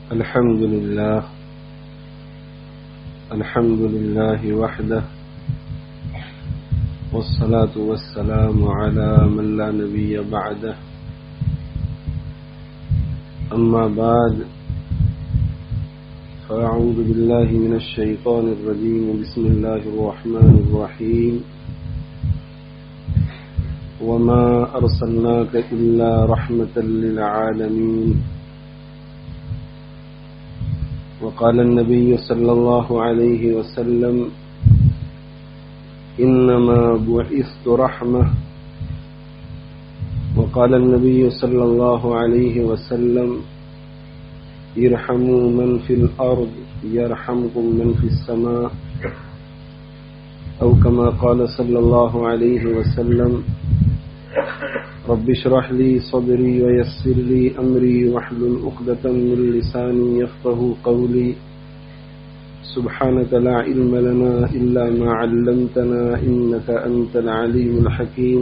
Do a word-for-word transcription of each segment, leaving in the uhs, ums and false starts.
الحمد لله الحمد لله وحده والصلاة والسلام على من لا نبي بعده أما بعد فأعوذ بالله من الشيطان الرجيم بسم الله الرحمن الرحيم وما أرسلناك إلا رحمة للعالمين وقال النبي صلى الله عليه وسلم إنما بعثت رحمة وقال النبي صلى الله عليه وسلم ارحموا من في الأرض يرحمكم من في السماء أو كما قال صلى الله عليه وسلم رب اشرح لي صدري ويسر لي أمري واحلل عقدة من لساني يفقه قولي سبحانك لا علم لنا إلا ما علمتنا إنك أنت العليم الحكيم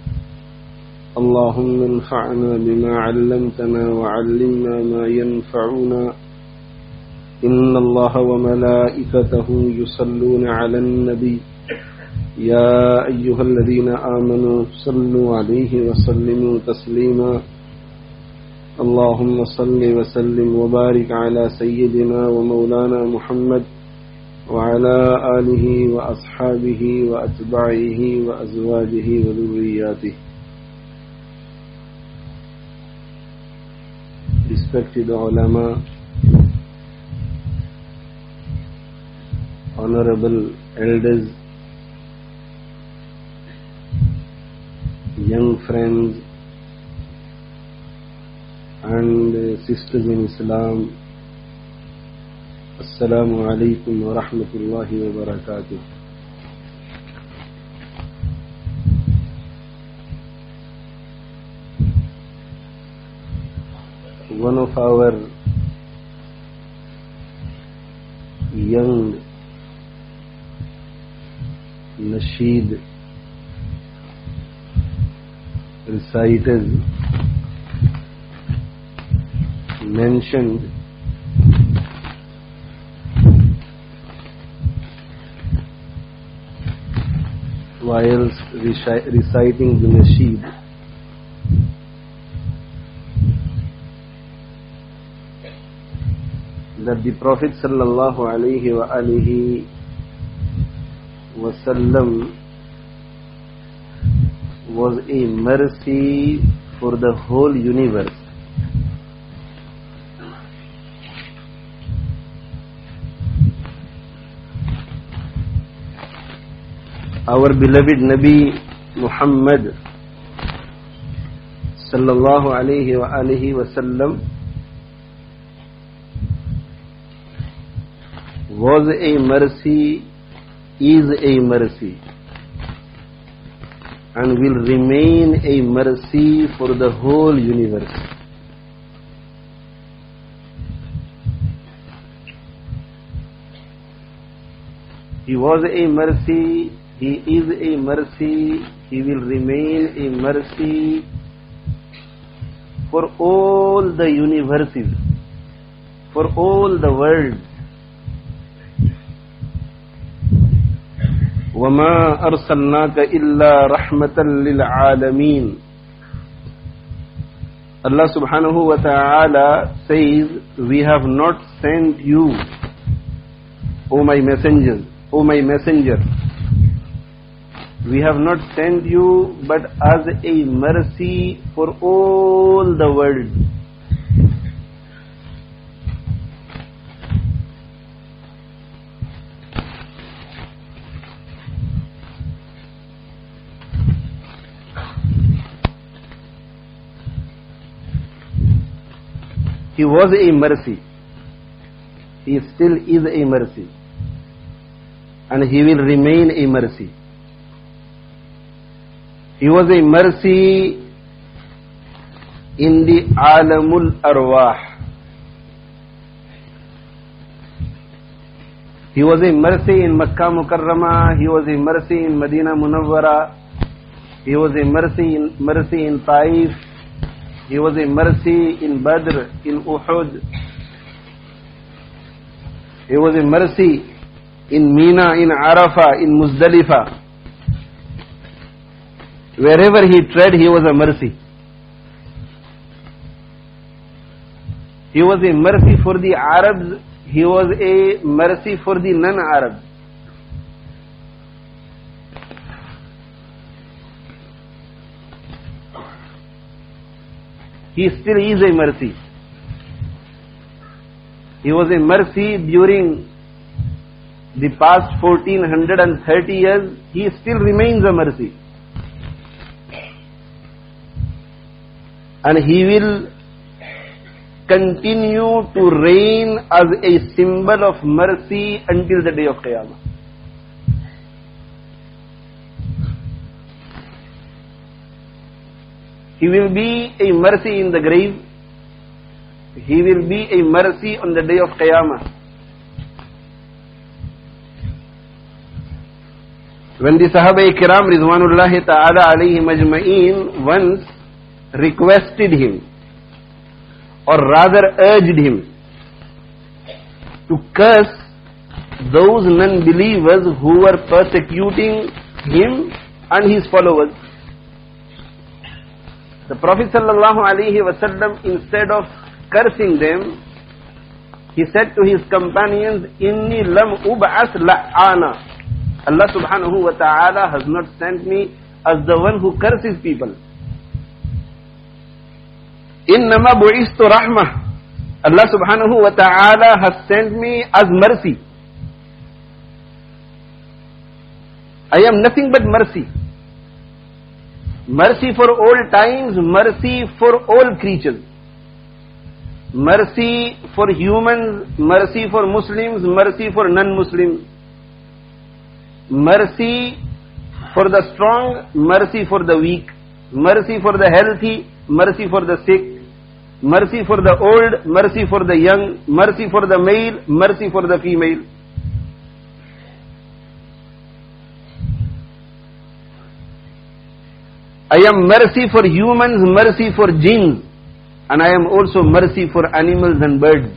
اللهم انفعنا بما علمتنا وعلمنا ما ينفعنا إن الله وملائكته يصلون على النبي يا أيها الذين آمنوا صلوا عليه وسلموا تسليما اللهم صل وسلم وبارك على سيدنا ومولانا محمد وعلى آله وأصحابه وأتباعه وأزواجه وذرياته. Respected ulama, honorable elders, young friends and sisters in Islam, Assalamu alaikum wa rahmatullahi wa barakatuh. One of our young nasheed reciters mentioned whilst reciting the nasheed that the Prophet sallallahu alaihi wa alihi wasallam was a mercy for the whole universe. Our beloved Nabi Muhammad sallallahu alaihi wa alihi wasallam was a mercy, is a mercy, and will remain a mercy for the whole universe. He was a mercy, he is a mercy, he will remain a mercy for all the universes, for all the worlds. وَمَا أَرْسَلْنَاكَ إِلَّا رَحْمَةً لِلْعَالَمِينَ. Allah subhanahu wa ta'ala says, we have not sent you, O my messengers, O my messenger. We have not sent you but as a mercy for all the world. He was a mercy. He still is a mercy. And he will remain a mercy. He was a mercy in the Alamul Arwah. He was a mercy in Makkah Mukarramah. He was a mercy in Medina Munawwara. He was a mercy in, mercy in Taif. He was a mercy in Badr, in Uhud. He was a mercy in Mina, in Arafah, in Muzdalifah. Wherever he tread, he was a mercy. He was a mercy for the Arabs. He was a mercy for the non-Arabs. He still is a mercy. He was a mercy during the past fourteen thirty years. He still remains a mercy. And he will continue to reign as a symbol of mercy until the day of Qiyamah. He will be a mercy in the grave. He will be a mercy on the day of Qiyamah. When the Sahaba Kiram Ridwanullahi Ta'ala alayhim ajma'een once requested him, or rather urged him, to curse those non-believers who were persecuting him and his followers, the Prophet sallallahu alaihi wasallam, instead of cursing them, he said to his companions, Inni lam ub'as la'ana. Allah subhanahu wa ta'ala has not sent me as the one who curses people. Innama bu'istu rahmah. Allah subhanahu wa ta'ala has sent me as mercy. I am nothing but mercy. Mercy for all times, mercy for all creatures. Mercy for humans, mercy for Muslims, mercy for non-Muslims. Mercy for the strong, mercy for the weak. Mercy for the healthy, mercy for the sick. Mercy for the old, mercy for the young. Mercy for the male, mercy for the female. I am mercy for humans, mercy for jinns, and I am also mercy for animals and birds.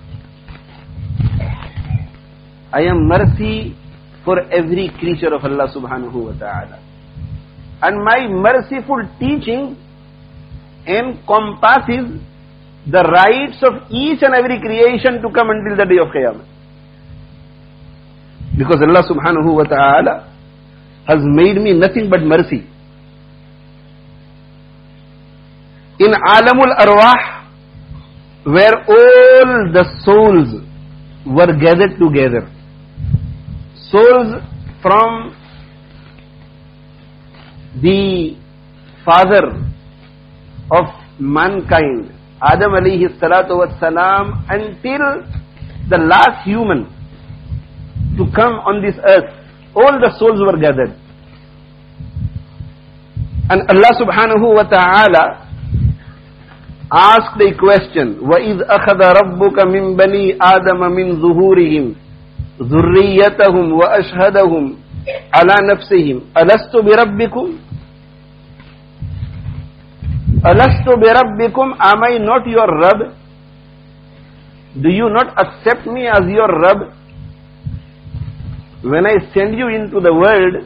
I am mercy for every creature of Allah subhanahu wa ta'ala. And my merciful teaching encompasses the rights of each and every creation to come until the day of Qiyamah. Because Allah subhanahu wa ta'ala has made me nothing but mercy. In Alamul Arwah, where all the souls were gathered together, souls from the father of mankind, Adam alayhi salatu was salam, until the last human to come on this earth, all the souls were gathered. And Allah subhanahu wa ta'ala asked a question, وَإِذْ أَخَذَ رَبُّكَ مِنْ بَنِي آدَمَ مِنْ ظُهُورِهِمْ ذُرِّيَّتَهُمْ وَأَشْهَدَهُمْ عَلَى نَفْسِهِمْ أَلَسْتُ بِرَبِّكُمْ أَلَسْتُ بِرَبِّكُمْ Am I not your Rabb? Do you not accept me as your Rabb? When I send you into the world,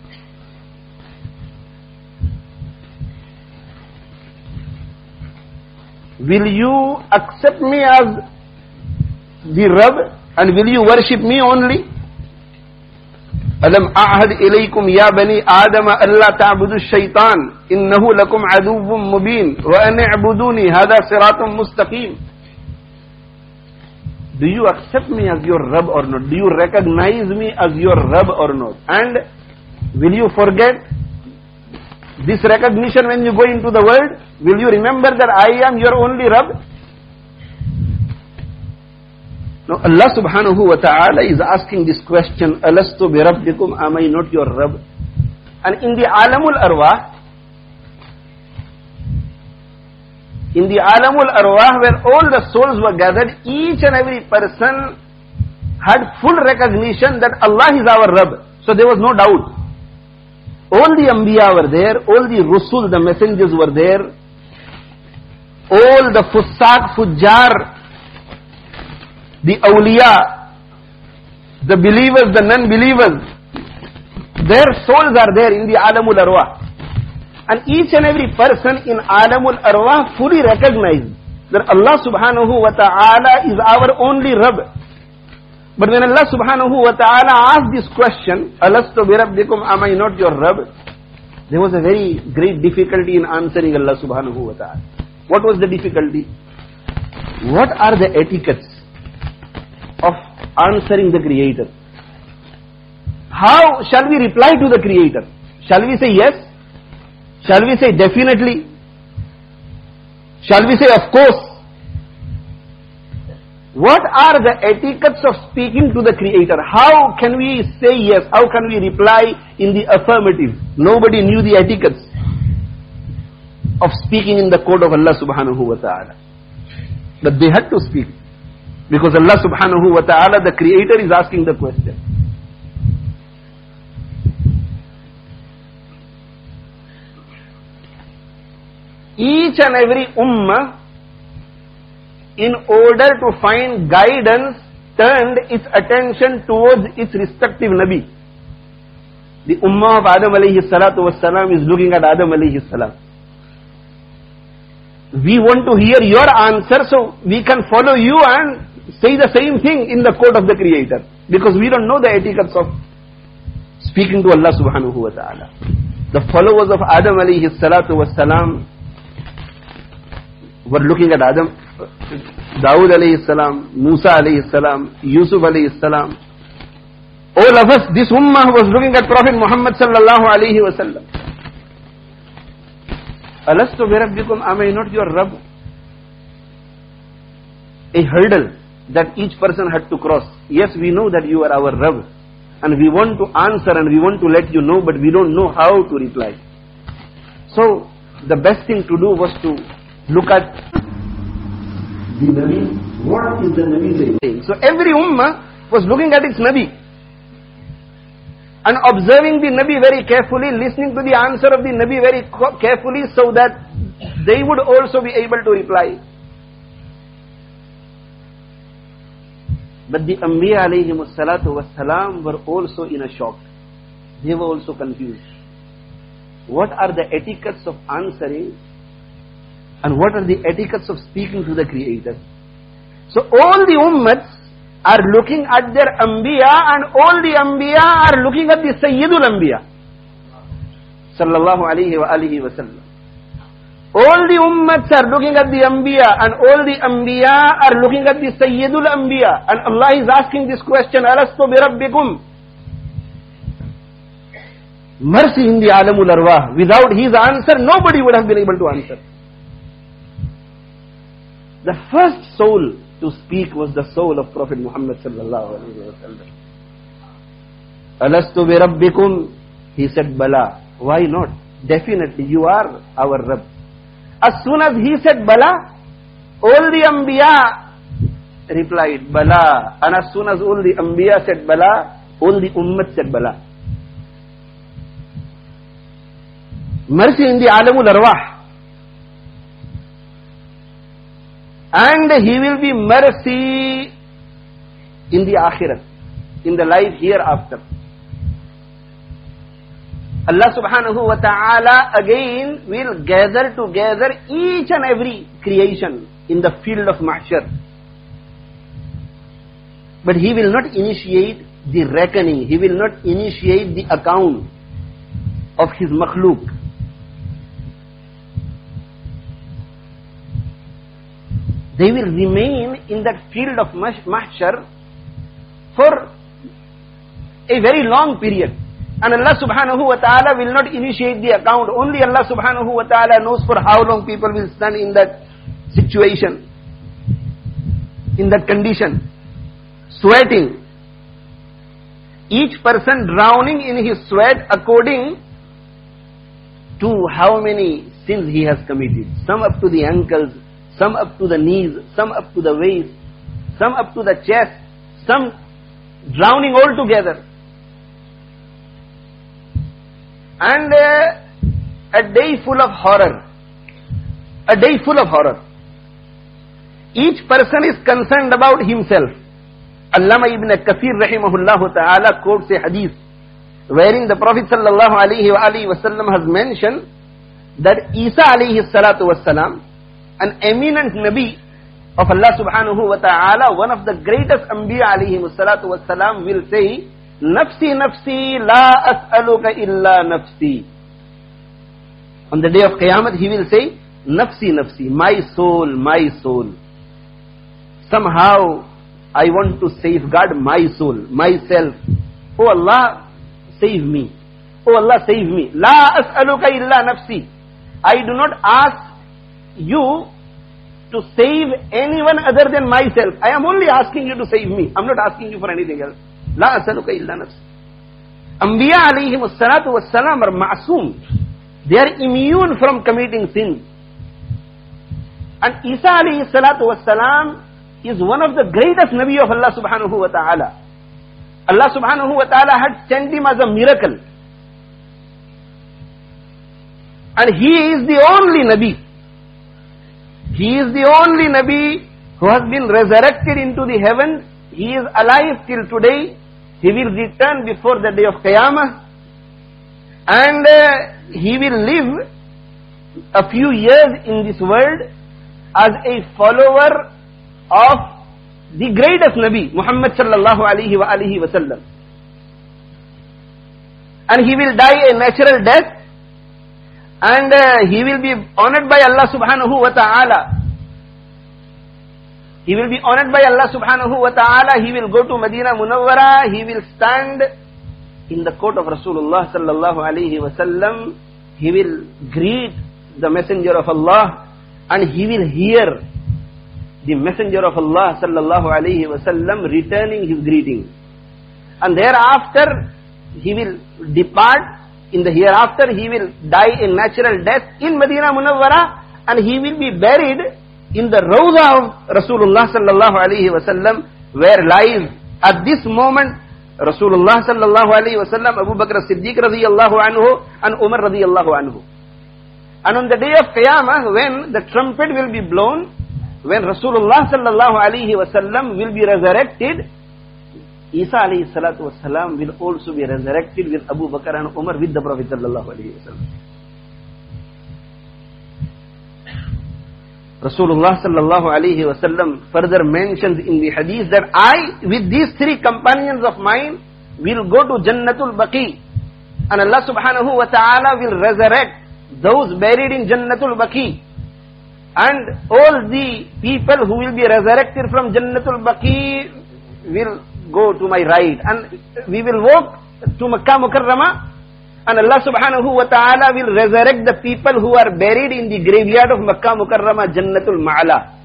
will you accept me as the Rabb and will you worship me only? أَلَمْ أَعْهَدْ إِلَيْكُمْ يَا بَنِي آدَمَ أَلَّا تَعْبُدُوا الشَّيْطَانَ إِنَّهُ لَكُمْ عَدُوٌّ مُبِينٌ وَأَنِ اعْبُدُونِي هَذَا صِرَاطٌ مُسْتَقِيمٌ. Do you accept me as your Rabb or not? Do you recognize me as your Rabb or not? And will you forget this recognition when you go into the world? Will you remember that I am your only Rabb? Now Allah subhanahu wa ta'ala is asking this question, Alastu bi rabbikum, am I not your Rabb? And in the Alamul Arwah, in the Alamul Arwah where all the souls were gathered, each and every person had full recognition that Allah is our Rabb. So there was no doubt. All the Anbiya were there, all the Rusul, the messengers were there, all the Fusaq, Fujjar, the Awliya, the believers, the non-believers, their souls are there in the Alamul Arwah. And each and every person in Alamul Arwah fully recognizes that Allah subhanahu wa ta'ala is our only Rabb. But when Allah subhanahu wa ta'ala asked this question, Alastu bi rabbikum, am I not your Rabb? There was a very great difficulty in answering Allah subhanahu wa ta'ala. What was the difficulty? What are the etiquettes of answering the Creator? How shall we reply to the Creator? Shall we say yes? Shall we say definitely? Shall we say of course? What are the etiquettes of speaking to the Creator? How can we say yes? How can we reply in the affirmative? Nobody knew the etiquettes of speaking in the court of Allah subhanahu wa ta'ala. But they had to speak. Because Allah subhanahu wa ta'ala, the Creator, is asking the question. Each and every ummah, in order to find guidance, turned its attention towards its respective Nabi. The ummah of Adam alayhi salatu was salam is looking at Adam alayhi salam. We want to hear your answer, so we can follow you and say the same thing in the court of the Creator. Because we don't know the etiquettes of speaking to Allah subhanahu wa ta'ala. The followers of Adam alayhi salatu was salam were looking at Adam, Dawood alayhi salam, Musa alayhi salam, Yusuf alayhi salam. All of us, this ummah was looking at Prophet Muhammad sallallahu alayhi wa sallam. Alastu bi rabbikum, am I not your Rabb? A hurdle that each person had to cross. Yes, we know that you are our Rabb. And we want to answer and we want to let you know, but we don't know how to reply. So, the best thing to do was to look at the Nabi. What is the Nabi saying? So every ummah was looking at its Nabi and observing the Nabi very carefully, listening to the answer of the Nabi very carefully so that they would also be able to reply. But the Anbiya alayhimus salatu was salam were also in a shock. They were also confused. What are the etiquettes of answering? And what are the etiquettes of speaking to the Creator? So all the ummats are looking at their Anbiya, and all the Anbiya are looking at the Sayyidul Anbiya sallallahu alayhi wa alihi wa sallam. All the ummats are looking at the Anbiya, and all the Anbiya are looking at the Sayyidul Anbiya. And Allah is asking this question, Alastu bi rabbikum? Mercy in the Alamul Arwah. Without his answer, nobody would have been able to answer. The first soul to speak was the soul of Prophet Muhammad sallallahu alaihi wasallam. Alastu bi rabbikum? He said, Bala. Why not? Definitely, you are our Rabb. As soon as he said Bala, all the Anbiya replied Bala. And as soon as all the Anbiya said Bala, all the Ummat said Bala. Mercy in the Alamul Arwah. And he will be mercy in the Akhirat, in the life hereafter. Allah subhanahu wa ta'ala again will gather together each and every creation in the field of Mahshar. But he will not initiate the reckoning, he will not initiate the account of his makhluk. They will remain in that field of Mahshar for a very long period. And Allah subhanahu wa ta'ala will not initiate the account. Only Allah subhanahu wa ta'ala knows for how long people will stand in that situation, in that condition, sweating. Each person drowning in his sweat according to how many sins he has committed. Some up to the ankles, some up to the knees, some up to the waist, some up to the chest, some drowning all together. And uh, a day full of horror. A day full of horror. Each person is concerned about himself. Allama ibn Kathir rahimahullah ta'ala quotes a hadith wherein the Prophet sallallahu alayhi wa alihi wasallam has mentioned that Isa alayhi salatu wassalam, an eminent Nabi of Allah subhanahu wa ta'ala, one of the greatest Anbiya alayhi salatu wassalam, will say, Nafsi nafsi la as'aluka illa nafsi. On the day of Qiyamah he will say, Nafsi nafsi, my soul, my soul. Somehow I want to safeguard my soul, myself. Oh Allah, save me. Oh Allah, save me. La as'aluka illa nafsi. I do not ask you to save anyone other than myself. I am only asking you to save me. I am not asking you for anything else. La as'aluka illa nafsi. Anbiya alayhim as-salatu was-salam are ma'soom. They are immune from committing sin. And Isa alayhi salatu was-salam is one of the greatest Nabi of Allah subhanahu wa ta'ala. Allah subhanahu wa ta'ala had sent him as a miracle. And he is the only Nabi. He is the only Nabi who has been resurrected into the heavens. He is alive till today. He will return before the day of Qiyamah. And uh, he will live a few years in this world as a follower of the greatest Nabi, Muhammad sallallahu alayhi wa alihi wa sallam. And he will die a natural death, and uh, he will be honored by Allah subhanahu wa ta'ala. He will be honored by Allah subhanahu wa ta'ala. He will go to Medina Munawwara. He will stand in the court of Rasulullah sallallahu alayhi wa sallam. He will greet the messenger of Allah, and he will hear the messenger of Allah sallallahu alayhi wa sallam returning his greeting. And thereafter he will depart. In the hereafter he will die a natural death in Medina Munawwara, and he will be buried in the Rawda of Rasulullah sallallahu alayhi wa sallam, where lies at this moment Rasulullah sallallahu alayhi wa sallam, Abu Bakr as-Siddiq radiyallahu anhu, and Umar radiyallahu anhu. And on the day of Qiyamah, when the trumpet will be blown, when Rasulullah sallallahu alayhi wa sallam will be resurrected, Isa alayhi salatu wasalam will also be resurrected with Abu Bakr and Umar with the Prophet sallallahu alayhi wa sallam. Rasulullah sallallahu alayhi wa sallam further mentions in the hadith that I, with these three companions of mine, will go to Jannatul Baqi, and Allah subhanahu wa ta'ala will resurrect those buried in Jannatul Baqi. And all the people who will be resurrected from Jannatul Baqi will go to my right, and we will walk to Makkah Mukarramah, and Allah subhanahu wa ta'ala will resurrect the people who are buried in the graveyard of Makkah Mukarramah, Jannatul Ma'ala.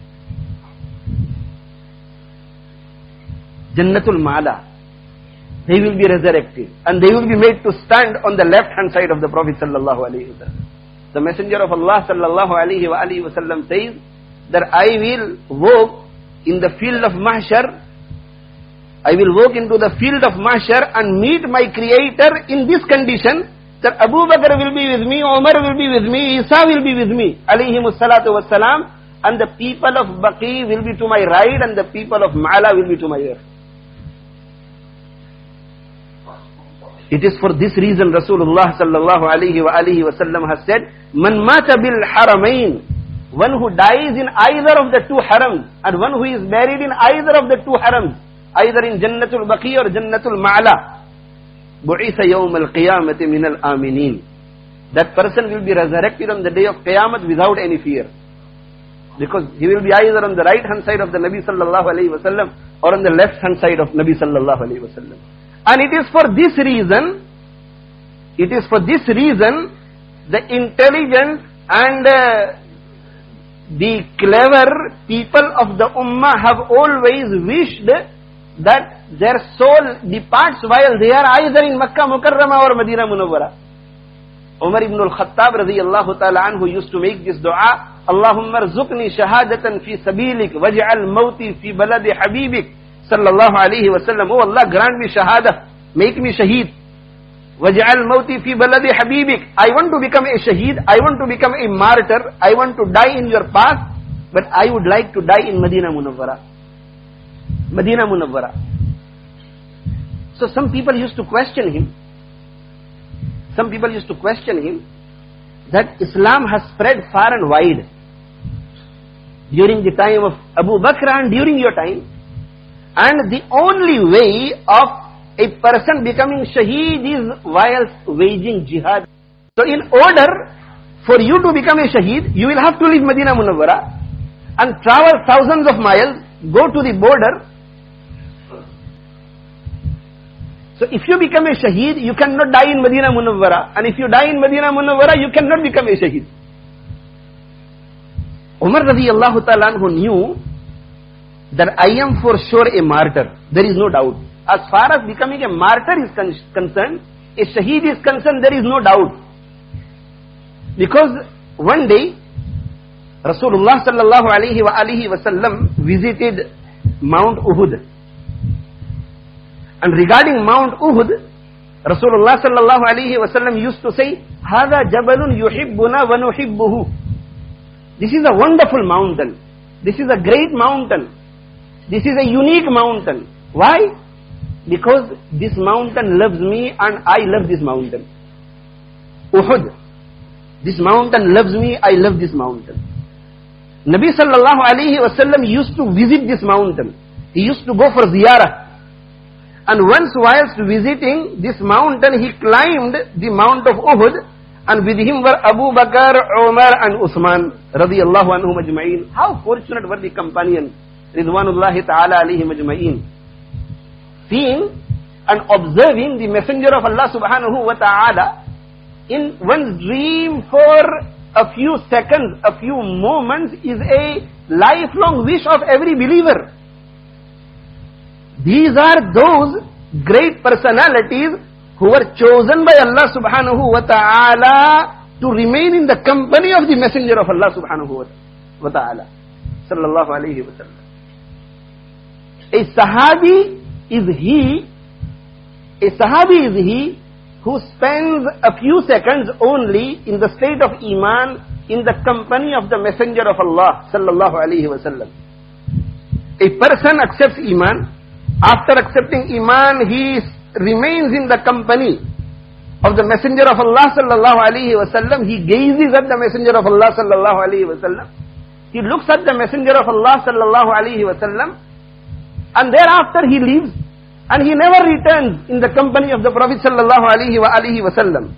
Jannatul Ma'ala. They will be resurrected, and they will be made to stand on the left hand side of the Prophet sallallahu alaihi wasallam. The Messenger of Allah sallallahu alaihi wa alihi wasallam says that I will walk in the field of Mahshar. I will walk into the field of Mahshar and meet my Creator in this condition, that Abu Bakr will be with me, Umar will be with me, Isa will be with me, alayhimus salatu wassalam, and the people of Baqi will be to my right, and the people of Ma'ala will be to my left. It is for this reason Rasulullah sallallahu alayhi wa alihi wa sallam has said, Man mata bil haramain, one who dies in either of the two harams, and one who is buried in either of the two harams, either in Jannatul Baqi or Jannatul Ma'ala, bu'itha yawm al-qiyamati min al-aminin. That person will be resurrected on the day of Qiyamah without any fear. Because he will be either on the right hand side of the Nabi sallallahu alayhi wa sallam or on the left hand side of Nabi sallallahu alayhi wa sallam. And it is for this reason, it is for this reason, the intelligent and uh, the clever people of the Ummah have always wished that their soul departs while they are either in Makkah Mukarramah or Medina Munawwara. Umar ibn al-Khattab radiyallahu ta'ala anhu used to make this dua, Allahumma rzuqni shahadatan fi sabilik waj'al mawti fi baladi habibik sallallahu alayhi wa sallam. Oh Allah, grant me shahada, make me shaheed. Waj'al mawti fi baladi habibik. I want to become a shaheed, I want to become a martyr, I want to die in your path, but I would like to die in Medina Munawwara. Medina Munawwara. So some people used to question him. Some people used to question him that Islam has spread far and wide during the time of Abu Bakr and during your time, and the only way of a person becoming shaheed is whilst waging jihad. So in order for you to become a shaheed, you will have to leave Medina Munawwara and travel thousands of miles, go to the border. So if you become a shaheed, you cannot die in Medina Munawwara, and if you die in Medina Munawwara, you cannot become a shaheed. Umar radiyallahu ta'ala anhu knew that I am for sure a martyr. There is no doubt. As far as becoming a martyr is con concerned, a shaheed is concerned, there is no doubt. Because one day, Rasulullah sallallahu alayhi wa alihi wa sallam visited Mount Uhud. And regarding Mount Uhud, Rasulullah sallallahu alayhi wa sallam used to say, هَذَا جَبَلٌ يُحِبُّنَا وَنُحِبُّهُ. This is a wonderful mountain. This is a great mountain. This is a unique mountain. Why? Because this mountain loves me and I love this mountain. Uhud. This mountain loves me, I love this mountain. Nabi sallallahu alayhi wa sallam used to visit this mountain. He used to go for ziyarah. And once whilst visiting this mountain, he climbed the Mount of Uhud, and with him were Abu Bakr, Umar and Uthman radiyallahu anhum ajma'in. How fortunate were the companions, Ridwanullahi ta'ala alayhim ajma'in. Seeing and observing the Messenger of Allah subhanahu wa ta'ala in one's dream for a few seconds, a few moments is a lifelong wish of every believer. These are those great personalities who were chosen by Allah subhanahu wa ta'ala to remain in the company of the Messenger of Allah subhanahu wa ta'ala sallallahu alayhi wa sallam. A sahabi is he, a sahabi is he who spends a few seconds only in the state of Iman in the company of the Messenger of Allah sallallahu alayhi wa sallam. A person accepts Iman. After accepting Iman, he remains in the company of the Messenger of Allah sallallahu alayhi wa sallam. He gazes at the Messenger of Allah sallallahu alayhi wa sallam. He looks at the Messenger of Allah sallallahu alayhi wa sallam, and thereafter he leaves, and he never returns in the company of the Prophet sallallahu alayhi wa alihi wa sallam.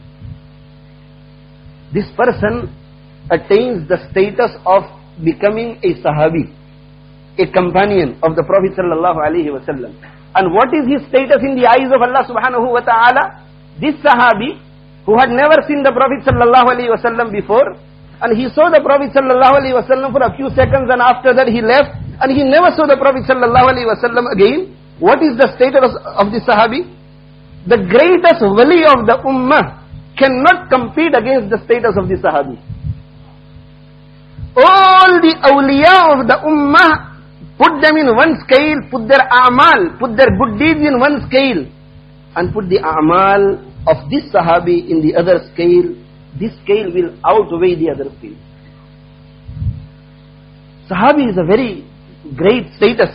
This person attains the status of becoming a sahabi, a companion of the Prophet sallallahu alayhi wa sallam. And what is his status in the eyes of Allah subhanahu wa ta'ala? This sahabi, who had never seen the Prophet sallallahu alayhi wa sallam before, and he saw the Prophet sallallahu alayhi wa sallam for a few seconds, and after that he left, and he never saw the Prophet sallallahu alayhi wa sallam again. What is the status of this sahabi? The greatest wali of the ummah cannot compete against the status of this sahabi. All the awliya of the ummah, put them in one scale, put their a'mal, put their good deeds in one scale, and put the a'mal of this sahabi in the other scale. This scale will outweigh the other scale. Sahabi is a very great status.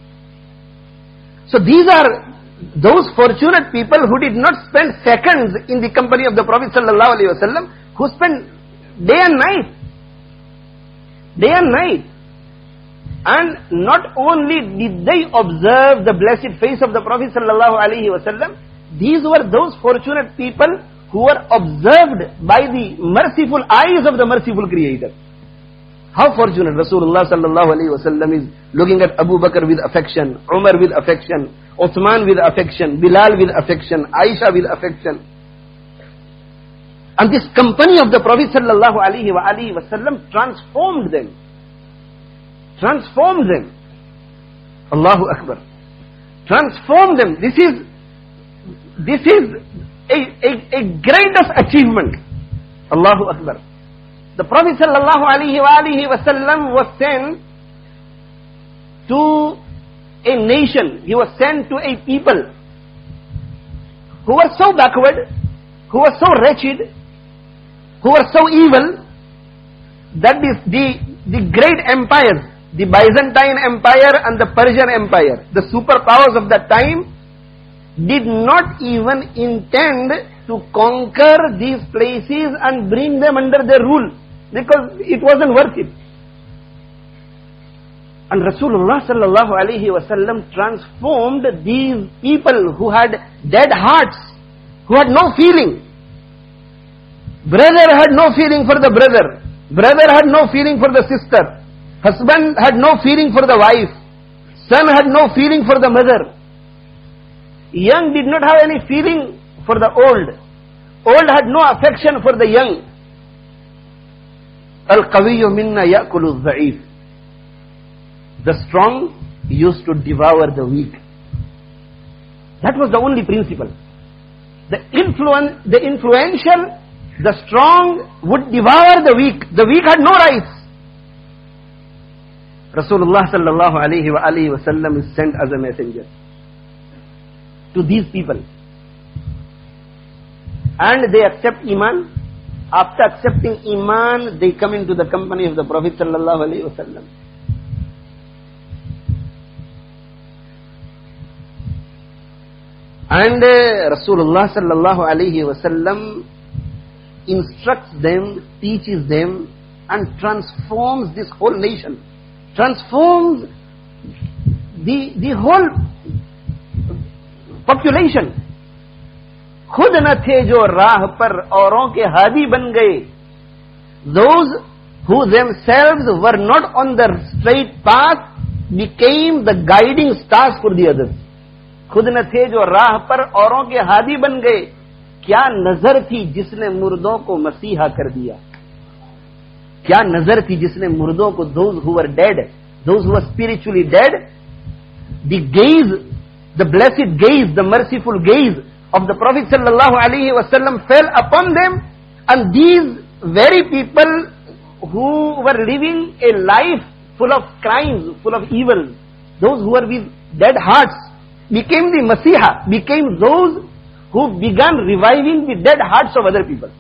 So these are those fortunate people who did not spend seconds in the company of the Prophet sallallahu alaihi wasallam, who spent day and night, day and night. And not only did they observe the blessed face of the Prophet sallallahu alaihi wasallam, these were those fortunate people who were observed by the merciful eyes of the merciful Creator. How fortunate Rasulullah sallallahu alaihi wasallam is looking at Abu Bakr with affection, Umar with affection, Uthman with affection, Bilal with affection, Aisha with affection. And this company of the Prophet sallallahu alaihi wa alihi wasallam transformed them. Transformed them. Allahu Akbar. Transformed them. This is, this is a, a, a greatest achievement. Allahu Akbar. The Prophet sallallahu alaihi wa alihi wasallam was sent to a nation. He was sent to a people who were so backward, who were so wretched, who were so evil, that the, the, the great empires the Byzantine Empire and the Persian Empire, the superpowers of that time, did not even intend to conquer these places and bring them under their rule, because it wasn't worth it. And Rasulullah sallallahu alaihi wasallam transformed these people who had dead hearts, who had no feeling. Brother had no feeling for the brother. Brother had no feeling for the sister. Husband had no feeling for the wife. Son had no feeling for the mother. Young did not have any feeling for the old. Old had no affection for the young. Al-Qawiyyu minna ya'kulu al-dha'if. The strong used to devour the weak. That was the only principle. The influence, the influential, the strong would devour the weak. The weak had no rights. Rasulullah sallallahu alayhi wa alayhi wa sallam is sent as a messenger to these people. And they accept Iman. After accepting Iman, they come into the company of the Prophet sallallahu alayhi wa sallam. And uh, Rasulullah sallallahu alayhi wa sallam instructs them, teaches them, and transforms this whole nation. Transforms the, the whole population. खुद न थे जो राह पर औरों के हादी बन गए. Those who themselves were not on the straight path became the guiding stars for the others. खुद न थे जो राह पर औरों के हादी बन गए. क्या नजर थी जिसने मुर्दों को मसीहा कर दिया. क्या नजर थी जिसने मुर्दों को, those who were dead, those who were spiritually dead, the gaze, the blessed gaze, the merciful gaze of the Prophet sallallahu alaihi wasallam fell upon them, and these very people who were living a life full of crimes, full of evil, those who were with dead hearts, became the Masiha, became those who began reviving the dead hearts of other people.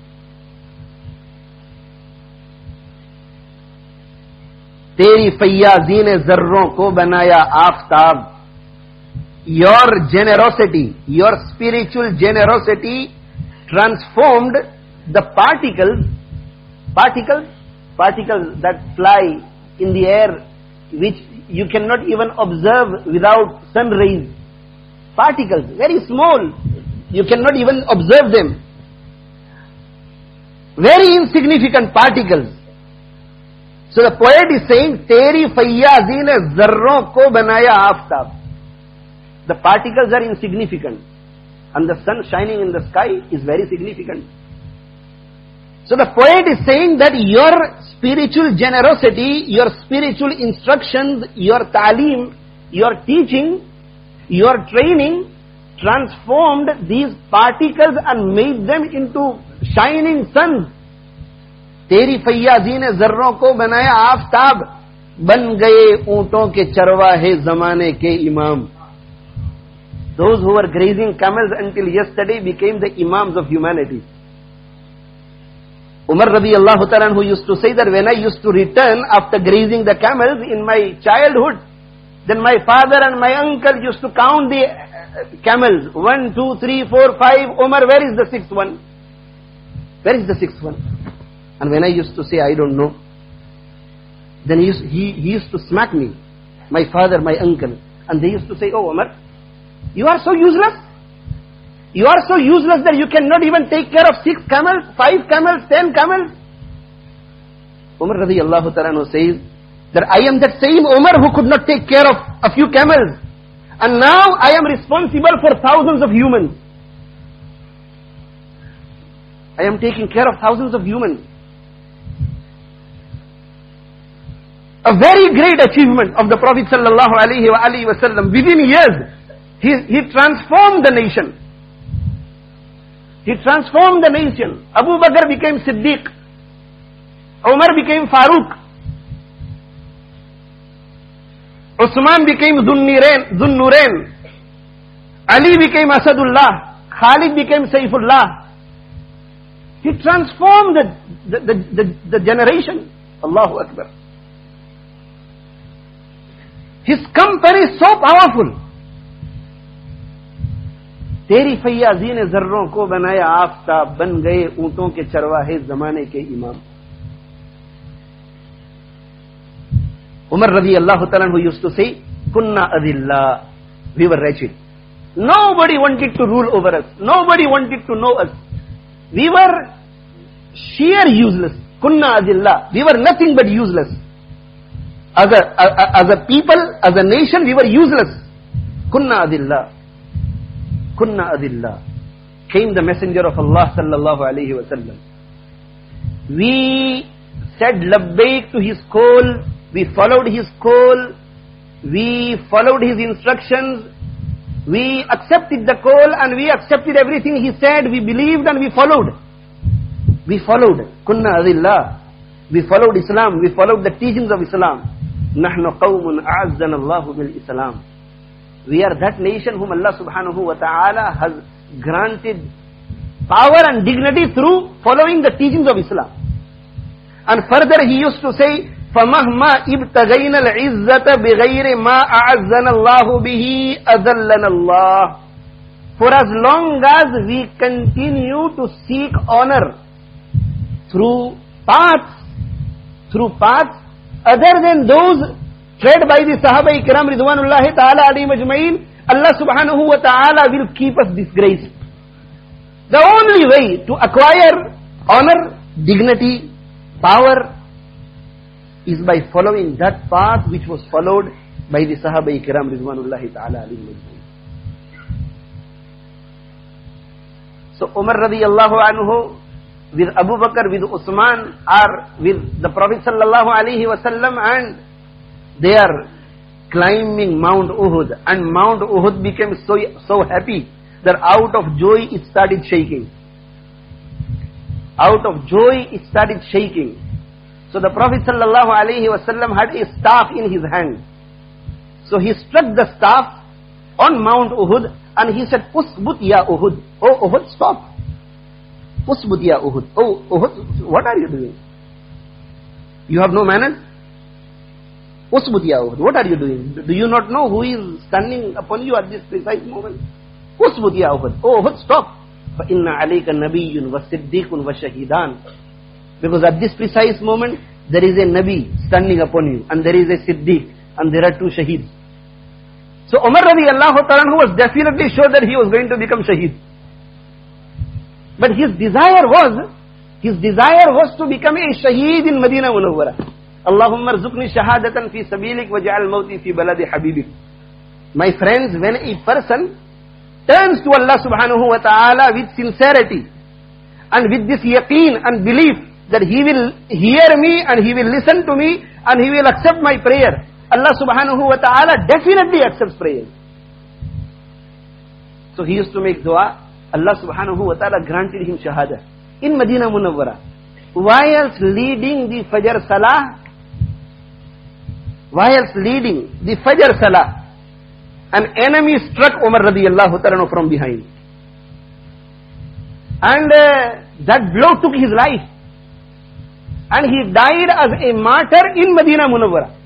तेरी फैयाजी ने जर्रों को बनाया Aftab. Your generosity, your spiritual generosity transformed the particles, particles, particles that fly in the air, which you cannot even observe without sun rays. Particles, very small, you cannot even observe them. Very insignificant particles. So the poet is saying, Teri fayyazi ne zarron ko banaya aftab. The particles are insignificant, and the sun shining in the sky is very significant. So the poet is saying that your spiritual generosity, your spiritual instructions, your ta'aleem, your teaching, your training transformed these particles and made them into shining suns. तेरी फैयाजी ने जर्रों को बनाया आफ्ताब, बन गए ऊंटों के चरवाहे जमाने के इमाम. Those who were grazing camels until yesterday became the imams of humanity. Umar radiyallahu ta'ala who used to say that when I used to return after grazing the camels in my childhood, then my father and my uncle used to count the camels. One, two, three, four, five. Umar, where is the sixth one? Where is the sixth one? And when I used to say, I don't know, then he used, he, he used to smack me, my father, my uncle. And they used to say, oh Umar, you are so useless. You are so useless that you cannot even take care of six camels, five camels, ten camels. Umar radiyallahu ta'ala says that I am that same Umar who could not take care of a few camels. And now I am responsible for thousands of humans. I am taking care of thousands of humans. A very great achievement of the Prophet sallallahu alaihi wa alihi wasallam. Within years, he, he transformed the nation. He transformed the nation. Abu Bakr became Siddiq. Umar became Farooq. Usman became Dhunnurain. Ali became Asadullah. Khalid became Saifullah. He transformed the, the, the, the, the generation. Allahu Akbar. His company is so powerful. तेरी फैयाजी ने जर्रों को बनाया आफताब, बन गए ऊंटों के चरवाहे जमाने के इमाम. Umar radiyallahu ta'ala who used to say, Kunna adillah, we were wretched. Nobody wanted to rule over us. Nobody wanted to know us. We were sheer useless. Kunna adillah, we were nothing but useless. As a, as a people, as a nation, we were useless. Kunna adillah. Kunna adillah. Came the messenger of Allah sallallahu alayhi wa sallam. We said labbaik to his call. We followed his call. We followed his instructions. We accepted the call and we accepted everything he said. We believed and we followed. We followed. Kunna adillah. We followed Islam. We followed the teachings of Islam. Nahnu qawmun a'azzana Allahu bil Islam. We are that nation whom Allah subhanahu wa ta'ala has granted power and dignity through following the teachings of Islam. And further he used to say, فَمَهْمَا إِبْتَغَيْنَا الْعِزَّةَ بِغَيْرِ مَا أَعَزَّنَا اللَّهُ بِهِ أَذَلَّنَا اللَّهُ. For as long as we continue to seek honor through paths, through paths other than those tread by the Sahaba Ikram Ridwanullahi Ta'ala alayhim ajma'in, Allah subhanahu wa ta'ala will keep us disgraced. The only way to acquire honor, dignity, power is by following that path which was followed by the Sahaba Ikram Ridwanullahi Ta'ala alayhim ajma'in. So Umar radiyallahu anhu with Abu Bakr, with Usman, are with the Prophet sallallahu alayhi wa sallam, and they are climbing Mount Uhud, and Mount Uhud became so, so happy that out of joy it started shaking. Out of joy it started shaking. So the Prophet sallallahu alayhi wa sallam had a staff in his hand. So he struck the staff on Mount Uhud and he said, Usbut ya Uhud. Oh Uhud, stop. Usbut ya Uhud. Oh Uhud, what are you doing? You have no manners? Usbut ya Uhud, what are you doing? Do you not know who is standing upon you at this precise moment? Usbut ya Uhud. Oh Uhud, stop. فَإِنَّ عَلَيْكَ نَبِيٌّ وَصِدِّيقٌ وَشَهِيدًا. Because at this precise moment, there is a Nabi standing upon you, and there is a Siddiq, and there are two Shaheeds. So Umar radiyallahu ta'ala was definitely sure that he was going to become Shaheed. But his desire was, his desire was to become a Shaheed in Madinah Munawwara. Allahumma rzuqni shahadatan fi sabilik waj'al mawti fi baladi habibik. My friends, when a person turns to Allah subhanahu wa ta'ala with sincerity and with this yaqeen and belief that he will hear me and he will listen to me and he will accept my prayer, Allah subhanahu wa ta'ala definitely accepts prayer. So he used to make dua. Allah subhanahu wa ta'ala granted him shahada in Madinah Munawwara. Whilst leading the Fajr Salah, whilst leading the Fajr Salah, an enemy struck Umar radiyallahu ta'ala from behind. And uh, that blow took his life. And he died as a martyr in Madinah Munawwara.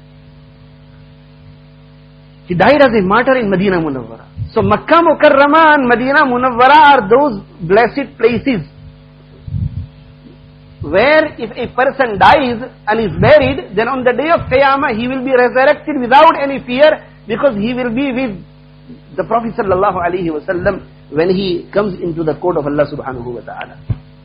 He died as a martyr in Madinah Munawwara. So Makkah Mukarramah and Madinah Munawwara are those blessed places where if a person dies and is buried, then on the day of Qiyamah he will be resurrected without any fear, because he will be with the Prophet sallallahu alaihi wasallam when he comes into the court of Allah subhanahu wa ta'ala.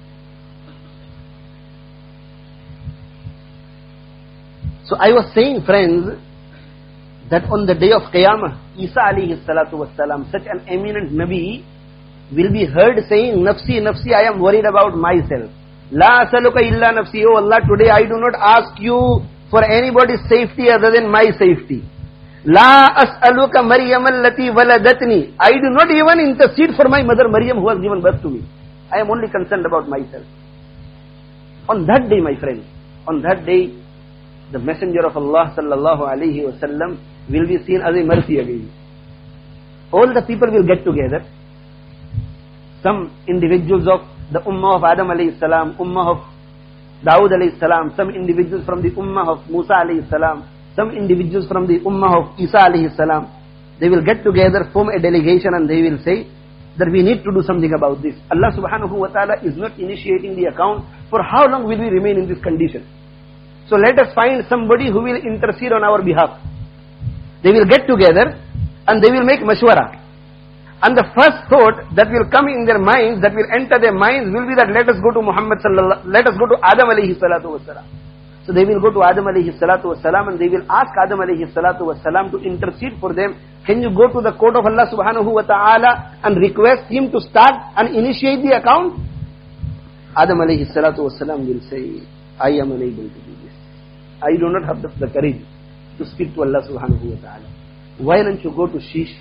So I was saying, friends, that on the day of Qiyamah, Isa alayhi salatu wasalam, such an eminent Nabi, will be heard saying, Nafsi, Nafsi, I am worried about myself. La asaluka illa nafsi. Oh Allah, today I do not ask you for anybody's safety other than my safety. La as'aluka Maryam allati waladatni. I do not even intercede for my mother Maryam who has given birth to me. I am only concerned about myself. On that day, my friends, on that day, the Messenger of Allah sallallahu alayhi wa sallam will be seen as a mercy again. All the people will get together. Some individuals of the Ummah of Adam alayhi salam, Ummah of Dawood alayhi salam, some individuals from the Ummah of Musa alayhi salam, some individuals from the Ummah of Isa alayhi salam, they will get together, form a delegation, and they will say that we need to do something about this. Allah subhanahu wa ta'ala is not initiating the account for how long will we remain in this condition. So let us find somebody who will intercede on our behalf. They will get together and they will make mashwara. And the first thought that will come in their minds, that will enter their minds, will be that let us go to Muhammad sallallahu, let us go to Adam alayhi salatu wasalam. So they will go to Adam alayhi salatu wasalam and they will ask Adam alayhi salatu wasalam to intercede for them. Can you go to the court of Allah subhanahu wa ta'ala and request him to start and initiate the account? Adam alayhi salatu wasalam will say, I am unable to do this. I do not have the, the courage to speak to Allah subhanahu wa ta'ala. Why don't you go to Shish?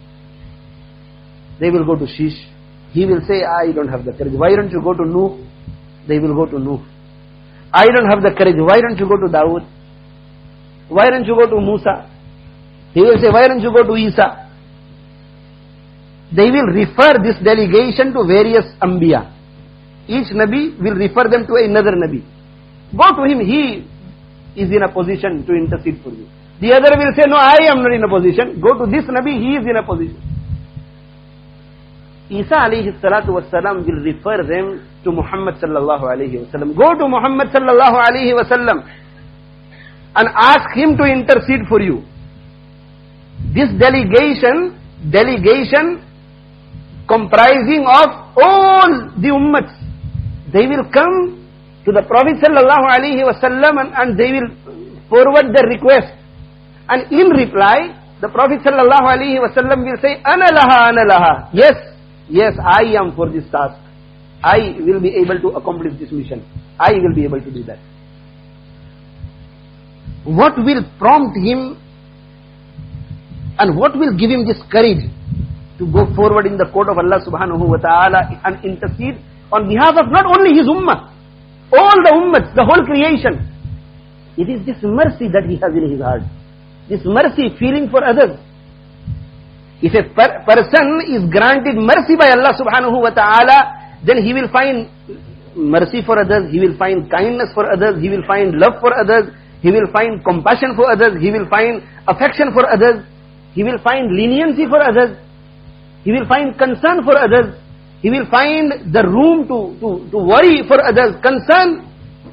They will go to Shish. He will say, I don't have the courage. Why don't you go to Nuh? They will go to Nuh. I don't have the courage. Why don't you go to Dawood? Why don't you go to Musa? He will say, why don't you go to Isa? They will refer this delegation to various Anbiya. Each Nabi will refer them to another Nabi. Go to him, he is in a position to intercede for you. The other will say, no, I am not in a position. Go to this Nabi, he is in a position. Isa alayhi salatu wasalam will refer them to Muhammad sallallahu alayhi wasallam. Go to Muhammad sallallahu alayhi wasallam and ask him to intercede for you. This delegation, delegation comprising of all the ummats, they will come to the Prophet sallallahu alayhi wasallam and, and they will forward their request. And in reply, the Prophet sallallahu alayhi wasallam will say, Ana laha, ana laha. Yes, yes, I am for this task. I will be able to accomplish this mission. I will be able to do that. What will prompt him and what will give him this courage to go forward in the court of Allah subhanahu wa ta'ala and intercede on behalf of not only his ummah, all the ummahs, the whole creation. It is this mercy that he has in his heart. This mercy, feeling for others. If a per person is granted mercy by Allah subhanahu wa ta'ala, then he will find mercy for others, he will find kindness for others, he will find love for others, he will find compassion for others, he will find affection for others, he will find leniency for others, he will find concern for others, he will find the room to, to, to worry for others, concern.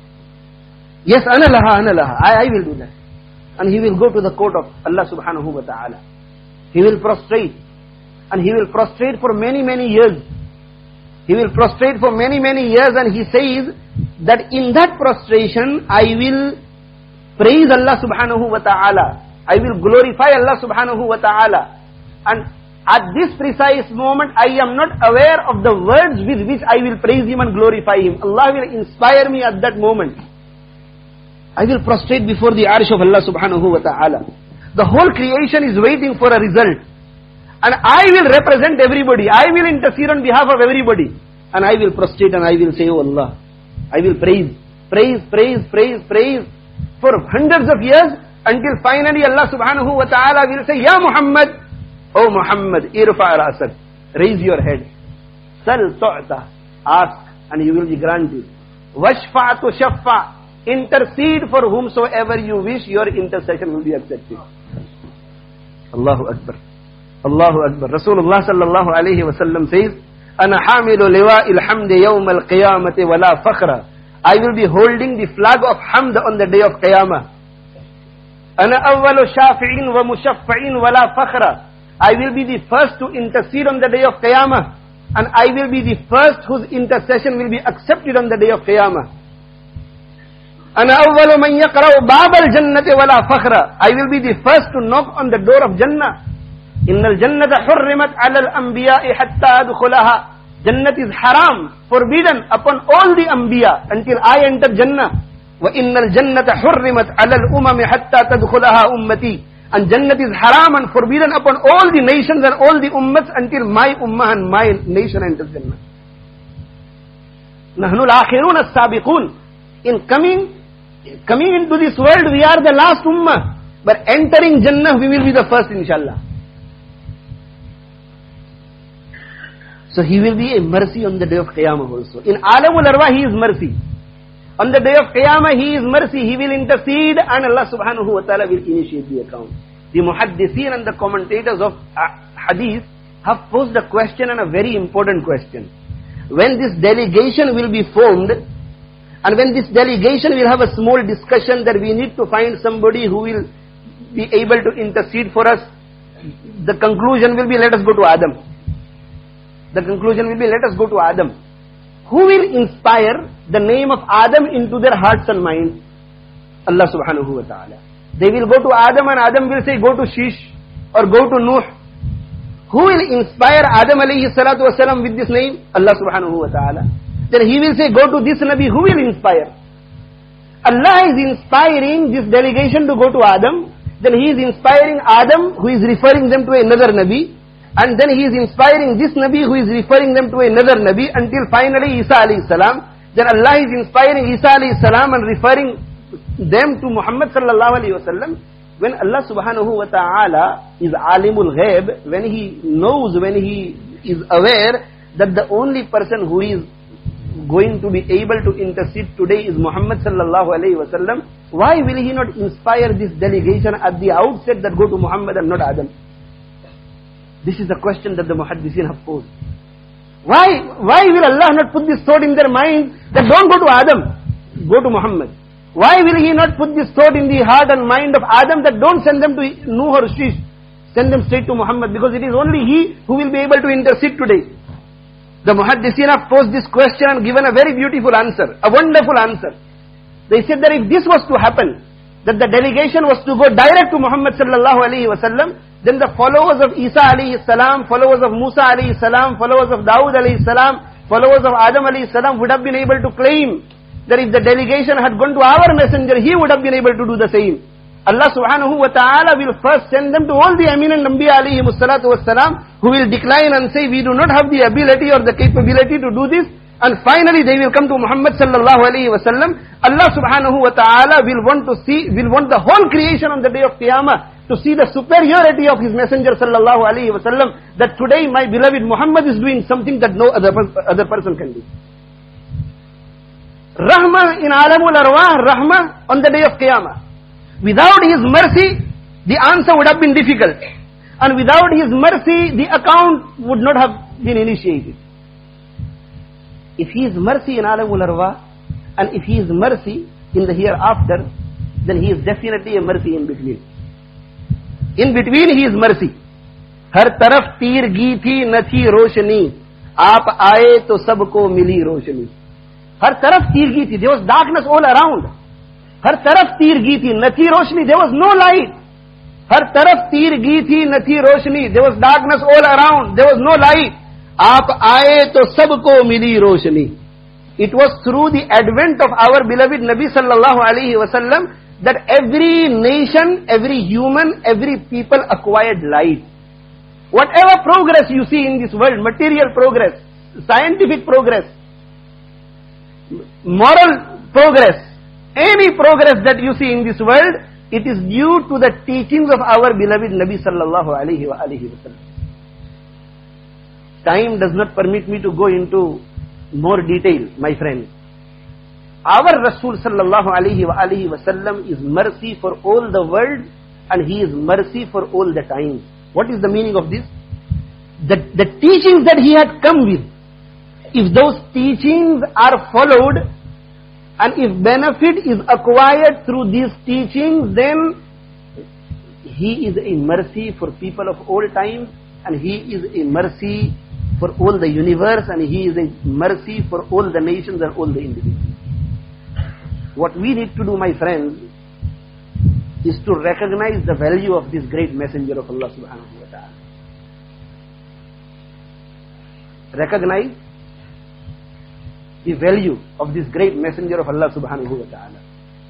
Yes, ana laha, ana laha, I, I will do that. And he will go to the court of Allah subhanahu wa ta'ala. He will prostrate. And he will prostrate for many, many years. He will prostrate for many, many years and he says that in that prostration I will praise Allah subhanahu wa ta'ala. I will glorify Allah subhanahu wa ta'ala. And at this precise moment I am not aware of the words with which I will praise Him and glorify Him. Allah will inspire me at that moment. I will prostrate before the arsh of Allah subhanahu wa ta'ala. The whole creation is waiting for a result. And I will represent everybody. I will intercede on behalf of everybody. And I will prostrate and I will say, oh Allah, I will praise, praise, praise, praise, praise for hundreds of years until finally Allah subhanahu wa ta'ala will say, Ya Muhammad, oh Muhammad, irfa ra'sak, raise your head. Sal tu'ta, ask and you will be granted. Washfa tu shaffa, intercede for whomsoever you wish, your intercession will be accepted. Allahu Akbar. Allahu Akbar. Rasulullah sallallahu alayhi wa sallam says, Ana hamilu liwa'il hamdi yawm al-qiyamati wa la fakhra. I will be holding the flag of hamd on the day of Qiyamah. Ana awwalu shafi'in wa mushaffa'in wa la fakhra. I will be the first to intercede on the day of Qiyamah. And I will be the first whose intercession will be accepted on the day of Qiyamah. Ana awwalu man yaqra'u bab al-jannati wa la fakhra. I will be the first to knock on the door of Jannah. Innal jannata hurrimat 'ala al-anbiya'i hatta adkhulaha. Jannat is haram, forbidden upon all the anbiya until I enter Jannah. Wa innal jannata hurrimat 'ala al-umami hatta tadkhulaha ummati. And Jannat is haram and forbidden upon all the nations and all the ummats until my ummah and my nation enters Jannah. Nahnu al-akhirun as-sabiqun. In coming Coming into this world, we are the last ummah. But entering Jannah, we will be the first, inshallah. So he will be a mercy on the day of Qiyamah also. In Alamul Arwah, he is mercy. On the day of Qiyamah, He is mercy, He will intercede and Allah subhanahu wa ta'ala will initiate the account. The muhaddithin and the commentators of hadith have posed a question, and a very important question. When this delegation will be formed, and when this delegation will have a small discussion that we need to find somebody who will be able to intercede for us, the conclusion will be, let us go to Adam. The conclusion will be, let us go to Adam. Who will inspire the name of Adam into their hearts and minds? Allah subhanahu wa ta'ala. They will go to Adam and Adam will say, go to Shish or go to Nuh. Who will inspire Adam alayhi salatu wasalam with this name? Allah subhanahu wa ta'ala. Then he will say, go to this Nabi. Who will inspire? Allah is inspiring this delegation to go to Adam. Then he is inspiring Adam, who is referring them to another Nabi. And then he is inspiring this Nabi, who is referring them to another Nabi, until finally Isa alayhi salam. Then Allah is inspiring Isa alayhi salam and referring them to Muhammad sallallahu alayhi wa sallam. When Allah subhanahu wa ta'ala is alimul ghaib, when He knows, when He is aware that the only person who is going to be able to intercede today is Muhammad sallallahu alayhi wa sallam, why will He not inspire this delegation at the outset that go to Muhammad and not Adam? This is the question that the muhaddithin have posed. Why, why will Allah not put this thought in their mind that don't go to Adam, go to Muhammad? Why will He not put this thought in the heart and mind of Adam that don't send them to Nuh or Shish, send them straight to Muhammad, because it is only He who will be able to intercede today. The muhaddithin have posed this question and given a very beautiful answer, a wonderful answer. They said that if this was to happen, that the delegation was to go direct to Muhammad sallallahu alayhi wa sallam, then the followers of Isa alayhi salam, followers of Musa alayhi salam, followers of Dawood alayhi salam, followers of Adam alayhi salam would have been able to claim that if the delegation had gone to our messenger, he would have been able to do the same. Allah subhanahu wa ta'ala will first send them to all the eminent Anbiya alayhi salatu wassalam, who will decline and say, we do not have the ability or the capability to do this. And finally they will come to Muhammad sallallahu alayhi wa sallam. Allah subhanahu wa ta'ala will want to see, will want the whole creation on the day of Qiyamah to see the superiority of His messenger sallallahu alayhi wa sallam, that today my beloved Muhammad is doing something that no other, other person can do. Rahmah in alamul arwah, rahmah on the day of Qiyamah. Without His mercy, the answer would have been difficult. And without His mercy, the account would not have been initiated. If He is mercy in alamul arwah, and if He is mercy in the hereafter, then He is definitely a mercy in between. In between He is mercy. हर तरफ तीरगी थी न थी रोशनी, आप आए तो सबको मिली रोशनी. हर तरफ तीरगी थी, there was darkness all around. हर तरफ तीरगी थी न थी रोशनी, there was no light. हर तरफ तीरगी थी न थी रोशनी, there was darkness all around, there was no light. आप आए तो सबको मिली रोशनी. It was through the advent of our beloved Nabi sallallahu alaihi wasallam that every nation, every human, every people acquired light. Whatever progress you see in this world, material progress, scientific progress, moral progress, any progress that you see in this world, it is due to the teachings of our beloved Nabi sallallahu alaihi wa alihi wasallam. Time does not permit me to go into more detail, my friend. Our Rasul sallallahu alaihi wa alihi wasallam is mercy for all the world, and he is mercy for all the time. What is the meaning of this? The, the teachings that he had come with, if those teachings are followed, and if benefit is acquired through these teachings, then he is a mercy for people of all time, and he is a mercy for all the universe, and he is a mercy for all the nations and all the individuals. What we need to do, my friends, is to recognize the value of this great messenger of Allah subhanahu wa ta'ala. Recognize the value of this great messenger of Allah subhanahu wa ta'ala.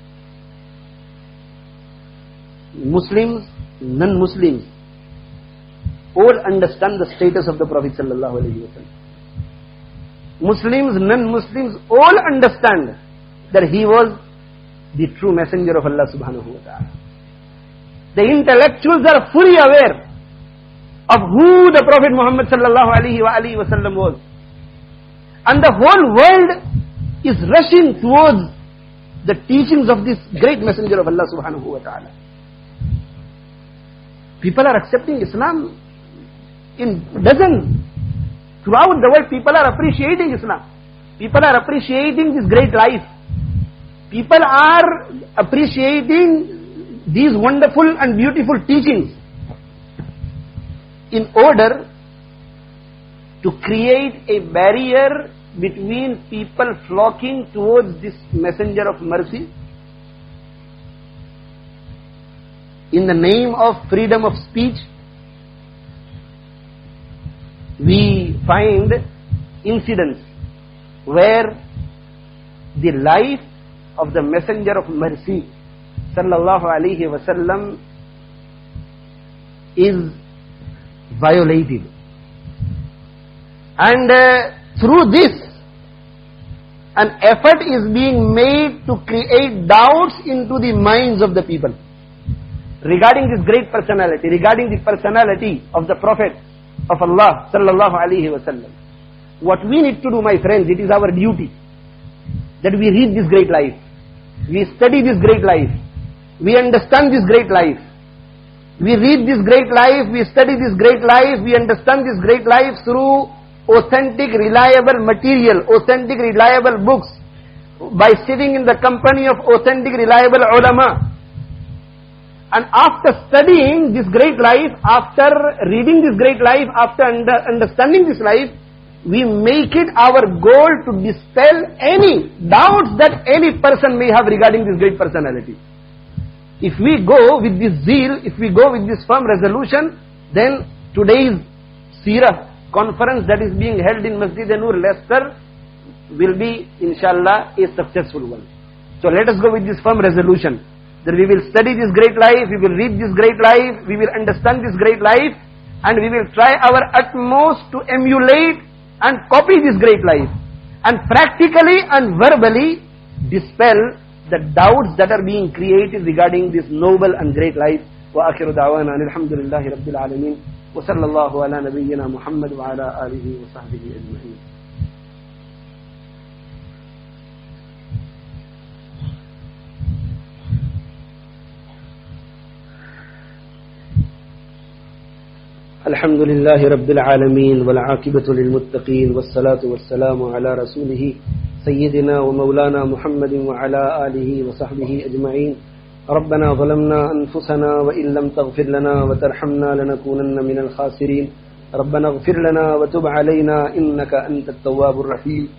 Muslims, non-Muslims, all understand the status of the Prophet sallallahu alaihi wasallam. Muslims, non-Muslims, all understand that he was the true messenger of Allah subhanahu wa ta'ala. The intellectuals are fully aware of who the Prophet Muhammad sallallahu alaihi wa alihi wasallam was. And the whole world is rushing towards the teachings of this great messenger of Allah subhanahu wa ta'ala. People are accepting Islam in dozens. Throughout the world, people are appreciating Islam. People are appreciating this great life. People are appreciating these wonderful and beautiful teachings in order to create a barrier between people flocking towards this messenger of mercy in the name of freedom of speech. We find incidents where the life of the messenger of mercy sallallahu alaihi wasallam is violated, and uh, through this an effort is being made to create doubts into the minds of the people regarding this great personality, regarding the personality of the Prophet of Allah sallallahu alaihi wasallam. What we need to do, my friends, it is our duty that we read this great life, we study this great life, we understand this great life, we read this great life, we study this great life, we understand this great life through authentic, reliable material, authentic, reliable books, by sitting in the company of authentic, reliable ulama. And after studying this great life, after reading this great life, after under, understanding this life, we make it our goal to dispel any doubts that any person may have regarding this great personality. If we go with this zeal, if we go with this firm resolution, then today's Seerah conference that is being held in Masjid Nur, Leicester, will be, inshallah, a successful one. So let us go with this firm resolution that we will study this great life, we will read this great life, we will understand this great life, and we will try our utmost to emulate and copy this great life, and practically and verbally dispel the doubts that are being created regarding this noble and great life. Wa akhiru da'wana alhamdulillahi rabbil alamin wa sallallahu ala nabiyyina Muhammad wa ala alihi wa sahbihi ajma'in. الحمد لله رب العالمين والعاقبة للمتقين والصلاة والسلام على رسوله سيدنا ومولانا محمد وعلى آله وصحبه أجمعين. ربنا ظلمنا أنفسنا وإن لم تغفر لنا وترحمنا لنكونن من الخاسرين. ربنا اغفر لنا وتب علينا إنك أنت التواب الرحيم.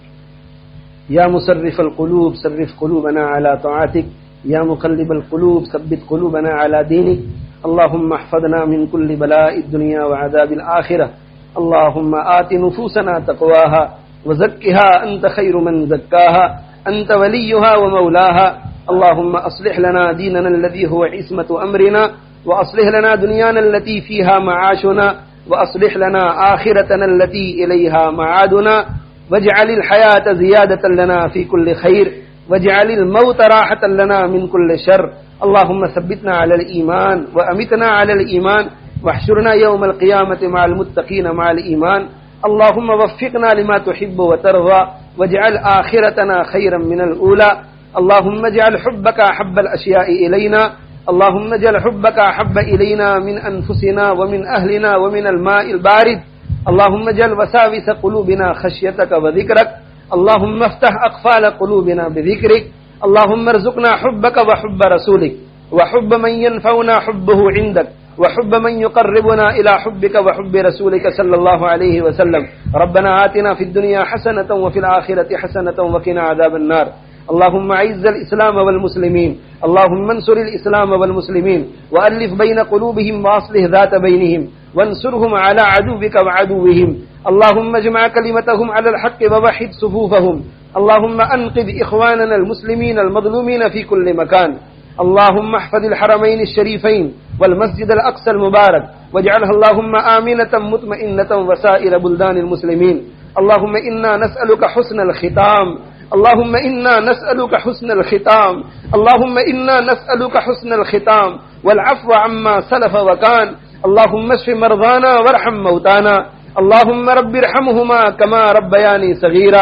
يا مصرف القلوب صرف قلوبنا على طاعتك. يا مقلب القلوب ثبت قلوبنا على دينك. اللهم احفظنا من كل بلاء الدنيا وعذاب الآخرة. اللهم آت نفوسنا تقواها وزكها أنت خير من زكاها أنت وليها ومولاها. اللهم أصلح لنا ديننا الذي هو عصمة أمرنا وأصلح لنا دنيانا التي فيها معاشنا وأصلح لنا آخرتنا التي إليها معادنا واجعل الحياة زيادة لنا في كل خير واجعل الموت راحة لنا من كل شر. اللهم ثبتنا على الإيمان وأمتنا على الإيمان واحشرنا يوم القيامة مع المتقين مع الإيمان. اللهم وفقنا لما تحب وترضى واجعل آخرتنا خيرا من الأولى. اللهم اجعل حبك أحب الأشياء إلينا. اللهم اجعل حبك أحب إلينا من أنفسنا ومن أهلنا ومن الماء البارد. اللهم اجعل وساوس قلوبنا خشيتك وذكرك. اللهم افتح أقفال قلوبنا بذكرك. اللهم ارزقنا حبك وحب رسولك وحب من ينفعنا حبه عندك وحب من يقربنا إلى حبك وحب رسولك صلى الله عليه وسلم. ربنا آتنا في الدنيا حسنة وفي الآخرة حسنة وقنا عذاب النار. اللهم أعز الإسلام والمسلمين. اللهم انصر الإسلام والمسلمين وألف بين قلوبهم وأصلح ذات بينهم وانصرهم على عدوك وعدوهم. اللهم اجمع كلمتهم على الحق ووحد صفوفهم. اللهم أنقذ إخواننا المسلمين المظلومين في كل مكان. اللهم احفظ الحرمين الشريفين والمسجد الأقصى المبارك واجعلها اللهم آمنة مطمئنة وسائر بلدان المسلمين. اللهم إنا نسألك حسن الختام. اللهم إنا نسألك حسن الختام. اللهم إنا نسألك حسن الختام والعفو عما سلف وكان. اللهم اشف مرضانا وارحم موتانا. اللهم رب ارحمهما كما ربياني صغيرا.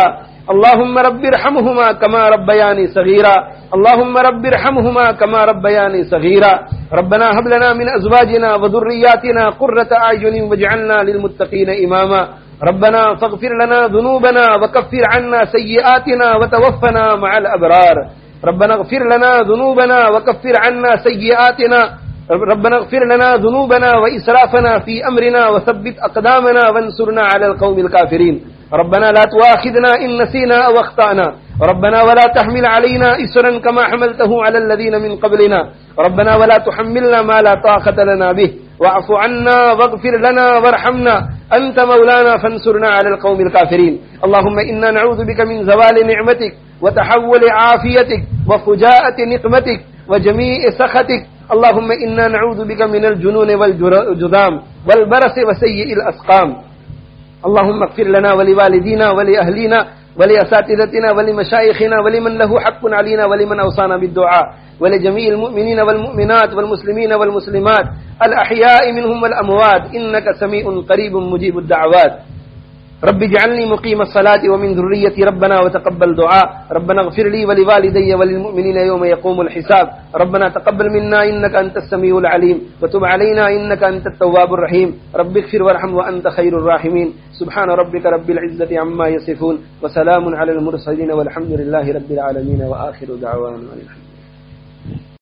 اللهم رب ارحمهما كما ربياني صغيرا اللهم رب ارحمهما كما ربياني صغيرا ربنا هب لنا من ازواجنا وذرياتنا قرة اعين واجعلنا للمتقين اماما ربنا فاغفر لنا ذنوبنا وكفر عنا سيئاتنا وتوفنا مع الابرار ربنا اغفر لنا ذنوبنا وكفر عنا سيئاتنا ربنا اغفر لنا ذنوبنا وإسرافنا في أمرنا وثبت أقدامنا وانصرنا على القوم الكافرين ربنا لا تؤاخذنا إن نسينا أو أخطأنا ربنا ولا تحمل علينا إسرا كما حملته على الذين من قبلنا ربنا ولا تحملنا ما لا طاقة لنا به واعف عنا واغفر لنا وارحمنا أنت مولانا فانصرنا على القوم الكافرين اللهم إنا نعوذ بك من زوال نعمتك وتحول عافيتك وفجاءة نقمتك وجميع سخطك اللهم إنا نعوذ بك من الجنون والجذام والبرص وسيء الأسقام اللهم اغفر لنا ولوالدينا ولأهلنا ولأساتذتنا ولمشايخنا ولمن له حق علينا ولمن أوصانا بالدعاء ولجميع المؤمنين والمؤمنات والمسلمين والمسلمات الأحياء منهم والأموات إنك سميع قريب مجيب الدعوات رب اجعلني مقيم الصلاة ومن ذريتي ربنا وتقبل دعاء ربنا اغفر لي ولوالدي وللمؤمنين يوم يقوم الحساب ربنا تقبل منا إنك أنت السميع العليم وتب علينا إنك أنت التواب الرحيم رب اغفر وارحم وأنت خير الراحمين سبحان ربك رب العزة عما يصفون وسلام على المرسلين والحمد لله رب العالمين وآخر دعوانا الحمد